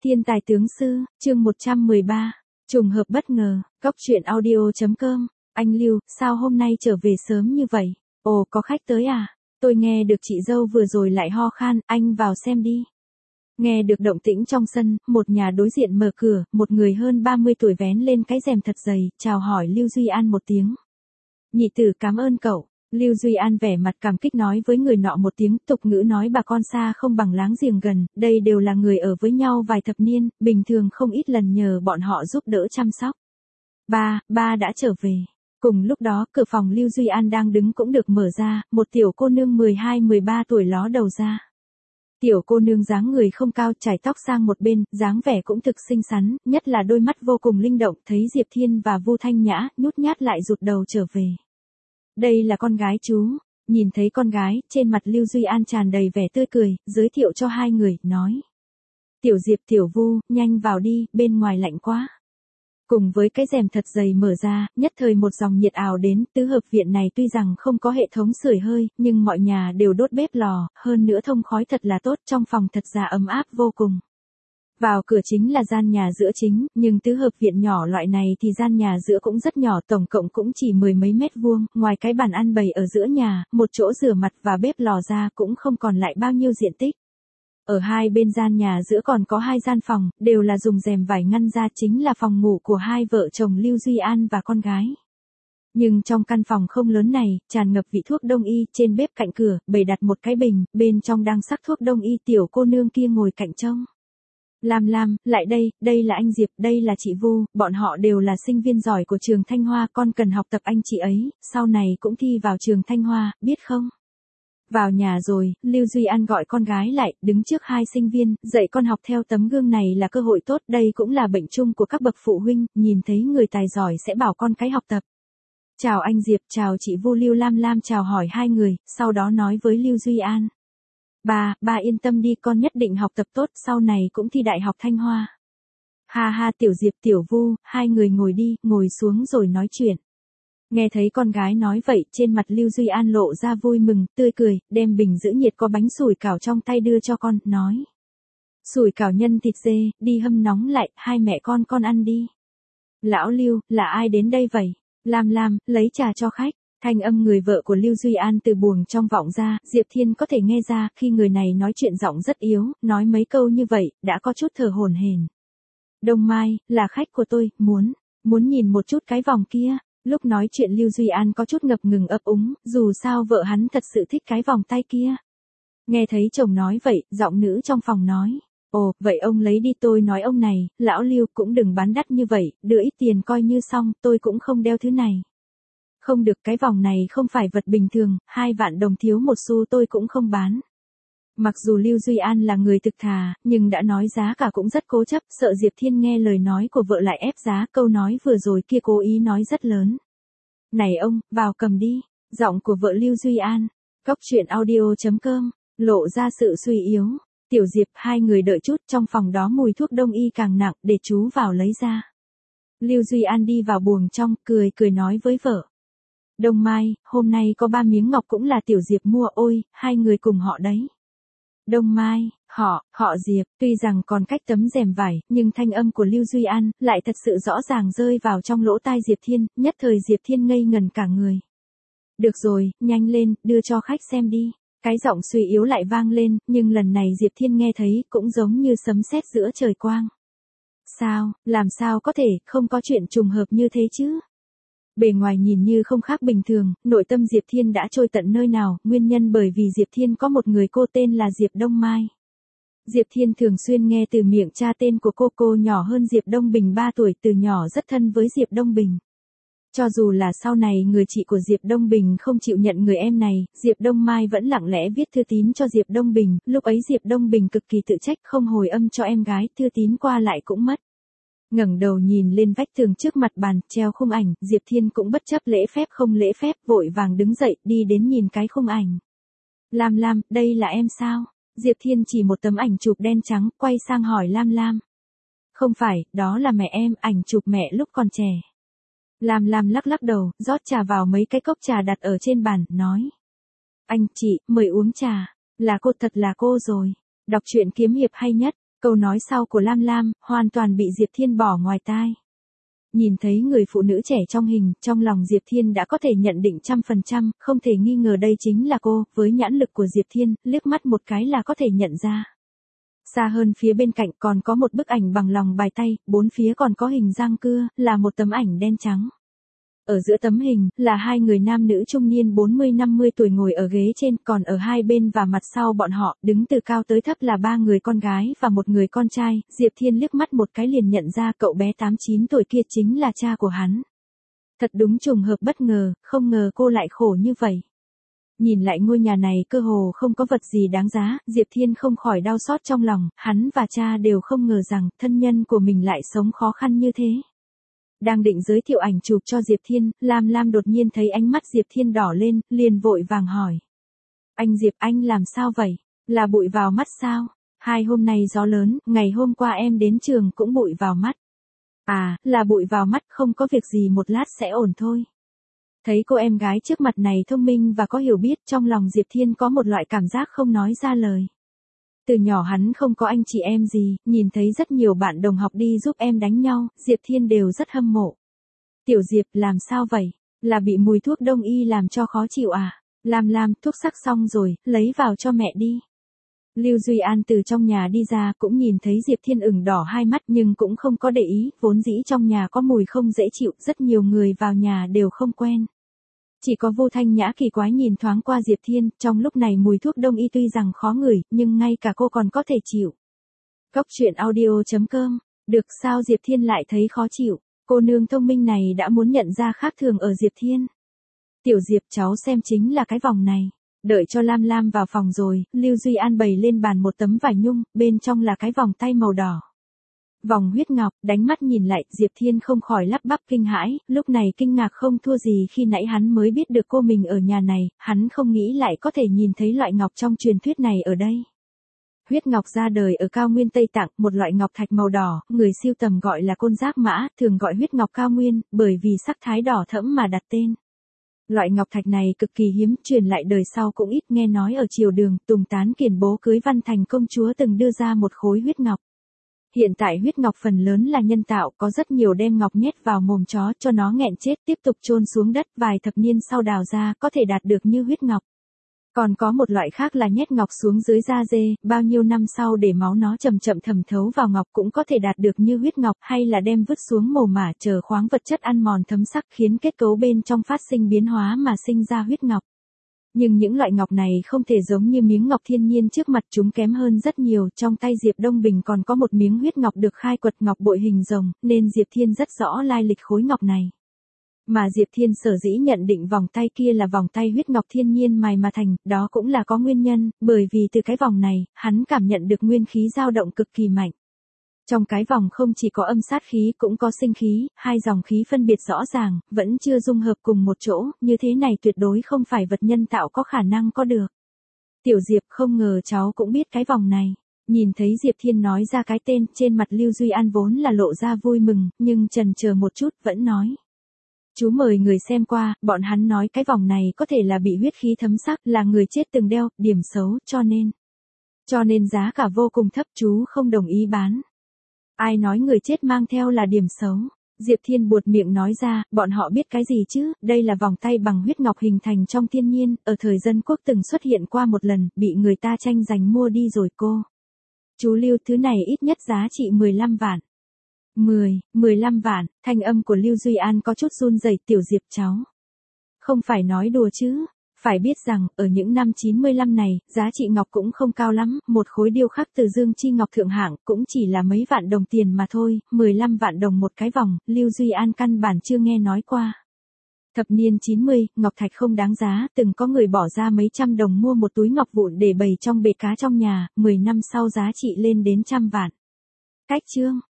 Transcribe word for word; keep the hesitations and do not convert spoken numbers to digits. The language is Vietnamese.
Thiên tài tướng sư, chương một trăm mười ba, trùng hợp bất ngờ, góc truyện audio.com, anh Lưu, sao hôm nay trở về sớm như vậy? Ồ, có khách tới à? Tôi nghe được chị dâu vừa rồi lại ho khan, anh vào xem đi. Nghe được động tĩnh trong sân, một nhà đối diện mở cửa, một người hơn ba mươi tuổi vén lên cái rèm thật dày, chào hỏi Lưu Duy An một tiếng. Nhị tử cảm ơn cậu. Lưu Duy An vẻ mặt cảm kích nói với người nọ một tiếng, tục ngữ nói bà con xa không bằng láng giềng gần, đây đều là người ở với nhau vài thập niên, bình thường không ít lần nhờ bọn họ giúp đỡ chăm sóc. Ba, ba đã trở về. Cùng lúc đó, cửa phòng Lưu Duy An đang đứng cũng được mở ra, một tiểu cô nương mười hai mười ba tuổi ló đầu ra. Tiểu cô nương dáng người không cao, trải tóc sang một bên, dáng vẻ cũng thực xinh xắn, nhất là đôi mắt vô cùng linh động, thấy Diệp Thiên và Vu Thanh Nhã, nhút nhát lại rụt đầu trở về. Đây là con gái chú. Nhìn thấy con gái, trên mặt Lưu Duy An tràn đầy vẻ tươi cười, giới thiệu cho hai người, nói. Tiểu Diệp tiểu Vu, nhanh vào đi, bên ngoài lạnh quá. Cùng với cái rèm thật dày mở ra, nhất thời một dòng nhiệt ào đến, tứ hợp viện này tuy rằng không có hệ thống sưởi hơi, nhưng mọi nhà đều đốt bếp lò, hơn nữa thông khói thật là tốt, trong phòng thật ra ấm áp vô cùng. Vào cửa chính là gian nhà giữa chính, nhưng tứ hợp viện nhỏ loại này thì gian nhà giữa cũng rất nhỏ, tổng cộng cũng chỉ mười mấy mét vuông, ngoài cái bàn ăn bày ở giữa nhà, một chỗ rửa mặt và bếp lò ra cũng không còn lại bao nhiêu diện tích. Ở hai bên gian nhà giữa còn có hai gian phòng, đều là dùng rèm vải ngăn ra, chính là phòng ngủ của hai vợ chồng Lưu Duy An và con gái. Nhưng trong căn phòng không lớn này, tràn ngập vị thuốc đông y, trên bếp cạnh cửa, bày đặt một cái bình, bên trong đang sắc thuốc đông y, tiểu cô nương kia ngồi cạnh trông. Lam Lam, lại đây, đây là anh Diệp, đây là chị Vu, bọn họ đều là sinh viên giỏi của trường Thanh Hoa, con cần học tập anh chị ấy, sau này cũng thi vào trường Thanh Hoa, biết không? Vào nhà rồi, Lưu Duy An gọi con gái lại, đứng trước hai sinh viên, dạy con học theo tấm gương này là cơ hội tốt, đây cũng là bệnh chung của các bậc phụ huynh, nhìn thấy người tài giỏi sẽ bảo con cái học tập. Chào anh Diệp, chào chị Vu. Lưu Lam Lam chào hỏi hai người, sau đó nói với Lưu Duy An. Ba, ba yên tâm đi, con nhất định học tập tốt, sau này cũng thi đại học Thanh Hoa. Ha ha, tiểu Diệp tiểu Vu, hai người ngồi đi, ngồi xuống rồi nói chuyện. Nghe thấy con gái nói vậy, trên mặt Lưu Duy An lộ ra vui mừng, tươi cười, đem bình giữ nhiệt có bánh sủi cảo trong tay đưa cho con, nói. Sủi cảo nhân thịt dê, đi hâm nóng lại, hai mẹ con con ăn đi. Lão Lưu, là ai đến đây vậy? Lam Lam, lấy trà cho khách. Thanh âm người vợ của Lưu Duy An từ buồng trong vọng ra, Diệp Thiên có thể nghe ra, khi người này nói chuyện giọng rất yếu, nói mấy câu như vậy, đã có chút thở hổn hển. Đông Mai, là khách của tôi, muốn, muốn nhìn một chút cái vòng kia. Lúc nói chuyện Lưu Duy An có chút ngập ngừng ấp úng, dù sao vợ hắn thật sự thích cái vòng tay kia. Nghe thấy chồng nói vậy, giọng nữ trong phòng nói. Ồ, vậy ông lấy đi, tôi nói ông này, lão Lưu cũng đừng bán đắt như vậy, đưa ít tiền coi như xong, tôi cũng không đeo thứ này. Không được, cái vòng này không phải vật bình thường, hai vạn đồng thiếu một xu tôi cũng không bán. Mặc dù Lưu Duy An là người thực thà, nhưng đã nói giá cả cũng rất cố chấp, sợ Diệp Thiên nghe lời nói của vợ lại ép giá, câu nói vừa rồi kia cố ý nói rất lớn. Này ông, vào cầm đi, giọng của vợ Lưu Duy An, góc truyện audio.com, lộ ra sự suy yếu. Tiểu Diệp, hai người đợi chút, trong phòng đó mùi thuốc đông y càng nặng, để chú vào lấy ra. Lưu Duy An đi vào buồng trong, cười cười nói với vợ. Đông Mai, hôm nay có ba miếng ngọc cũng là Tiểu Diệp mua, ôi, hai người cùng họ đấy. Đông Mai, họ, họ Diệp, tuy rằng còn cách tấm rèm vải, nhưng thanh âm của Lưu Duy An lại thật sự rõ ràng rơi vào trong lỗ tai Diệp Thiên, nhất thời Diệp Thiên ngây ngần cả người. Được rồi, nhanh lên, đưa cho khách xem đi. Cái giọng suy yếu lại vang lên, nhưng lần này Diệp Thiên nghe thấy cũng giống như sấm sét giữa trời quang. Sao, làm sao có thể, không có chuyện trùng hợp như thế chứ? Bề ngoài nhìn như không khác bình thường, nội tâm Diệp Thiên đã trôi tận nơi nào, nguyên nhân bởi vì Diệp Thiên có một người cô tên là Diệp Đông Mai. Diệp Thiên thường xuyên nghe từ miệng cha tên của cô cô nhỏ hơn Diệp Đông Bình ba tuổi, từ nhỏ rất thân với Diệp Đông Bình. Cho dù là sau này người chị của Diệp Đông Bình không chịu nhận người em này, Diệp Đông Mai vẫn lặng lẽ viết thư tín cho Diệp Đông Bình, lúc ấy Diệp Đông Bình cực kỳ tự trách không hồi âm cho em gái, thư tín qua lại cũng mất. Ngẩng đầu nhìn lên vách tường trước mặt bàn, treo khung ảnh, Diệp Thiên cũng bất chấp lễ phép không lễ phép, vội vàng đứng dậy, đi đến nhìn cái khung ảnh. Lam Lam, đây là em sao? Diệp Thiên chỉ một tấm ảnh chụp đen trắng, quay sang hỏi Lam Lam. Không phải, đó là mẹ em, ảnh chụp mẹ lúc còn trẻ. Lam Lam lắc lắc đầu, rót trà vào mấy cái cốc trà đặt ở trên bàn, nói. Anh, chị, mời uống trà. Là cô, thật là cô rồi. Đọc truyện kiếm hiệp hay nhất. Câu nói sau của Lam Lam, hoàn toàn bị Diệp Thiên bỏ ngoài tai. Nhìn thấy người phụ nữ trẻ trong hình, trong lòng Diệp Thiên đã có thể nhận định trăm phần trăm, không thể nghi ngờ đây chính là cô, với nhãn lực của Diệp Thiên, liếc mắt một cái là có thể nhận ra. Xa hơn phía bên cạnh còn có một bức ảnh bằng lòng bài tay, bốn phía còn có hình răng cưa, là một tấm ảnh đen trắng. Ở giữa tấm hình, là hai người nam nữ trung niên bốn mươi năm mươi tuổi ngồi ở ghế trên, còn ở hai bên và mặt sau bọn họ, đứng từ cao tới thấp là ba người con gái và một người con trai. Diệp Thiên liếc mắt một cái liền nhận ra cậu bé tám chín tuổi kia chính là cha của hắn. Thật đúng trùng hợp bất ngờ, không ngờ cô lại khổ như vậy. Nhìn lại ngôi nhà này cơ hồ không có vật gì đáng giá, Diệp Thiên không khỏi đau xót trong lòng, hắn và cha đều không ngờ rằng thân nhân của mình lại sống khó khăn như thế. Đang định giới thiệu ảnh chụp cho Diệp Thiên, Lam Lam đột nhiên thấy ánh mắt Diệp Thiên đỏ lên, liền vội vàng hỏi. Anh Diệp, anh làm sao vậy? Là bụi vào mắt sao? Hai hôm nay gió lớn, ngày hôm qua em đến trường cũng bụi vào mắt. À, là bụi vào mắt, không có việc gì, một lát sẽ ổn thôi. Thấy cô em gái trước mặt này thông minh và có hiểu biết, trong lòng Diệp Thiên có một loại cảm giác không nói ra lời. Từ nhỏ hắn không có anh chị em gì, nhìn thấy rất nhiều bạn đồng học đi giúp em đánh nhau, Diệp Thiên đều rất hâm mộ. Tiểu Diệp, làm sao vậy? Là bị mùi thuốc đông y làm cho khó chịu à? Lam Lam, thuốc sắc xong rồi, lấy vào cho mẹ đi. Lưu Duy An từ trong nhà đi ra cũng nhìn thấy Diệp Thiên ửng đỏ hai mắt nhưng cũng không có để ý, vốn dĩ trong nhà có mùi không dễ chịu, rất nhiều người vào nhà đều không quen. Chỉ có Vô Thanh Nhã kỳ quái nhìn thoáng qua Diệp Thiên, trong lúc này mùi thuốc đông y tuy rằng khó ngửi, nhưng ngay cả cô còn có thể chịu. Cốc truyện audio chấm com, được sao Diệp Thiên lại thấy khó chịu, cô nương thông minh này đã muốn nhận ra khác thường ở Diệp Thiên. Tiểu Diệp, cháu xem chính là cái vòng này. Đợi cho Lam Lam vào phòng rồi, Lưu Duy An bày lên bàn một tấm vải nhung, bên trong là cái vòng tay màu đỏ. Vòng huyết ngọc, đánh mắt nhìn lại, Diệp Thiên không khỏi lắp bắp kinh hãi, lúc này kinh ngạc không thua gì khi nãy hắn mới biết được cô mình ở nhà này, hắn không nghĩ lại có thể nhìn thấy loại ngọc trong truyền thuyết này ở đây. Huyết ngọc ra đời ở cao nguyên Tây Tạng, một loại ngọc thạch màu đỏ, người sưu tầm gọi là côn giác mã, thường gọi huyết ngọc cao nguyên, bởi vì sắc thái đỏ thẫm mà đặt tên. Loại ngọc thạch này cực kỳ hiếm, truyền lại đời sau cũng ít, nghe nói ở triều Đường, Tùng Tán Kiền bố cưới Văn Thành công chúa từng đưa ra một khối huyết ngọc. Hiện tại huyết ngọc phần lớn là nhân tạo, có rất nhiều đem ngọc nhét vào mồm chó cho nó nghẹn chết, tiếp tục chôn xuống đất, vài thập niên sau đào ra có thể đạt được như huyết ngọc. Còn có một loại khác là nhét ngọc xuống dưới da dê, bao nhiêu năm sau để máu nó chậm chậm thẩm thấu vào ngọc cũng có thể đạt được như huyết ngọc, hay là đem vứt xuống mồ mả chờ khoáng vật chất ăn mòn thấm sắc khiến kết cấu bên trong phát sinh biến hóa mà sinh ra huyết ngọc. Nhưng những loại ngọc này không thể giống như miếng ngọc thiên nhiên trước mặt, chúng kém hơn rất nhiều, trong tay Diệp Đông Bình còn có một miếng huyết ngọc được khai quật ngọc bội hình rồng, nên Diệp Thiên rất rõ lai lịch khối ngọc này. Mà Diệp Thiên sở dĩ nhận định vòng tay kia là vòng tay huyết ngọc thiên nhiên mài mà thành, đó cũng là có nguyên nhân, bởi vì từ cái vòng này, hắn cảm nhận được nguyên khí dao động cực kỳ mạnh. Trong cái vòng không chỉ có âm sát khí cũng có sinh khí, hai dòng khí phân biệt rõ ràng, vẫn chưa dung hợp cùng một chỗ, như thế này tuyệt đối không phải vật nhân tạo có khả năng có được. Tiểu Diệp, không ngờ cháu cũng biết cái vòng này. Nhìn thấy Diệp Thiên nói ra cái tên, trên mặt Lưu Duy An vốn là lộ ra vui mừng, nhưng chần chờ một chút vẫn nói. Chú mời người xem qua, bọn hắn nói cái vòng này có thể là bị huyết khí thấm sắc, là người chết từng đeo, điểm xấu, cho nên. Cho nên giá cả vô cùng thấp, chú không đồng ý bán. Ai nói người chết mang theo là điểm xấu? Diệp Thiên buột miệng nói ra, bọn họ biết cái gì chứ, đây là vòng tay bằng huyết ngọc hình thành trong thiên nhiên, ở thời dân quốc từng xuất hiện qua một lần, bị người ta tranh giành mua đi rồi cô. Chú Lưu, thứ này ít nhất giá trị mười lăm vạn. mười, mười lăm vạn, thanh âm của Lưu Duy An có chút run rẩy, Tiểu Diệp cháu. Không phải nói đùa chứ. Phải biết rằng, ở những năm chín mươi lăm này, giá trị ngọc cũng không cao lắm, một khối điêu khắc từ dương chi ngọc thượng hạng, cũng chỉ là mấy vạn đồng tiền mà thôi, mười lăm vạn đồng một cái vòng, Lưu Duy An căn bản chưa nghe nói qua. Thập niên chín mươi, ngọc thạch không đáng giá, từng có người bỏ ra mấy trăm đồng mua một túi ngọc vụn để bày trong bể cá trong nhà, mười năm sau giá trị lên đến trăm vạn. Cách chương,